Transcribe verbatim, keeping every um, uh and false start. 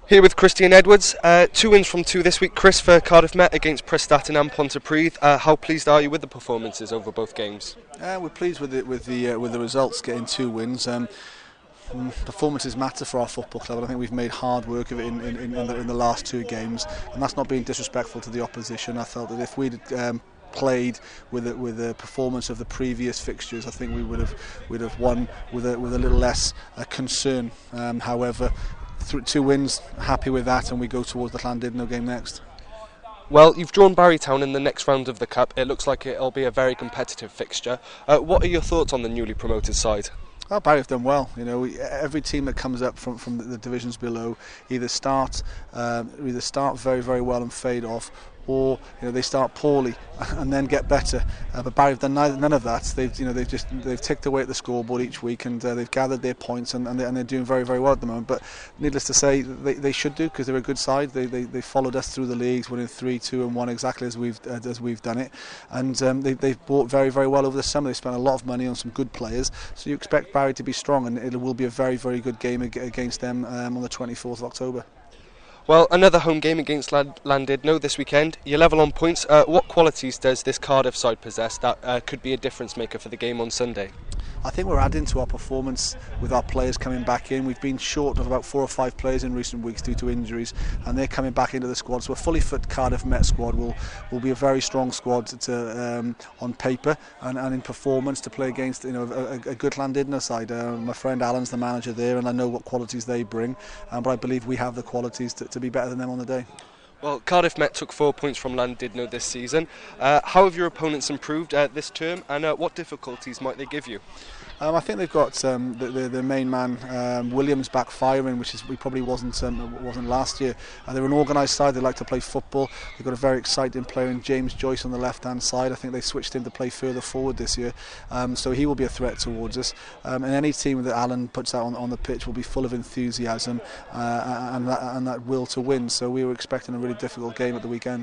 Here with Christian Edwards, uh, two wins from two this week. Chris, for Cardiff Met against Prestatyn and Pontypridd. Uh, how pleased are you with the performances over both games? Uh, we're pleased with it, with the uh, with the results, getting two wins. Um, performances matter for our football club, and I think we've made hard work of it in, in, in, the, in the last two games, and that's not being disrespectful to the opposition. I felt that if we'd um, played with the, with the performance of the previous fixtures, I think we would have would have won with a with a little less uh, concern. Um, however. Th two wins, happy with that, and we go towards the Llandudno game next. Well, you've drawn Barrytown in the next round of the Cup. It looks like it'll be a very competitive fixture. Uh, what are your thoughts on the newly promoted side? Oh, Barry have done well. You know, we, every team that comes up from from the, the divisions below either start um, either start very very well and fade off, or you know they start poorly and then get better. Uh, but Barry have done neither, none of that. They've you know they've just they've ticked away at the scoreboard each week, and uh, they've gathered their points, and, and, they, and they're doing very very well at the moment. But needless to say, they, they should do, because they're a good side. They, they they followed us through the leagues, winning three, two, and one exactly as we've uh, as we've done it, and um, they, they've bought very very well over the summer. They spent a lot of money on some good players, so you expect Barry to be strong, and it will be a very very good game against them um, on the twenty-fourth of October. Well, another home game against Llandudno this weekend. You're level on points. Uh, what qualities does this Cardiff side possess that uh, could be a difference maker for the game on Sunday? I think we're adding to our performance with our players coming back in. We've been short of about four or five players in recent weeks due to injuries, and they're coming back into the squad. So a fully fit Cardiff Met squad will will be a very strong squad to, um, on paper and, and in performance to play against you know a, a good Llandudno side. Uh, my friend Alan's the manager there, and I know what qualities they bring, um, but I believe we have the qualities to, to be better than them on the day. Well, Cardiff Met took four points from Llandudno this season. Uh, how have your opponents improved uh, this term, and uh, what difficulties might they give you? Um, I think they've got um, the, the, the main man um, Williams back firing, which is we probably wasn't um, wasn't last year. Uh, they're an organised side. They like to play football. They've got a very exciting player in James Joyce on the left hand side. I think they switched him to play further forward this year, um, so he will be a threat towards us. Um, and any team that Alan puts out on, on the pitch will be full of enthusiasm uh, and, that, and that will to win. So we were expecting a really difficult game at the weekend.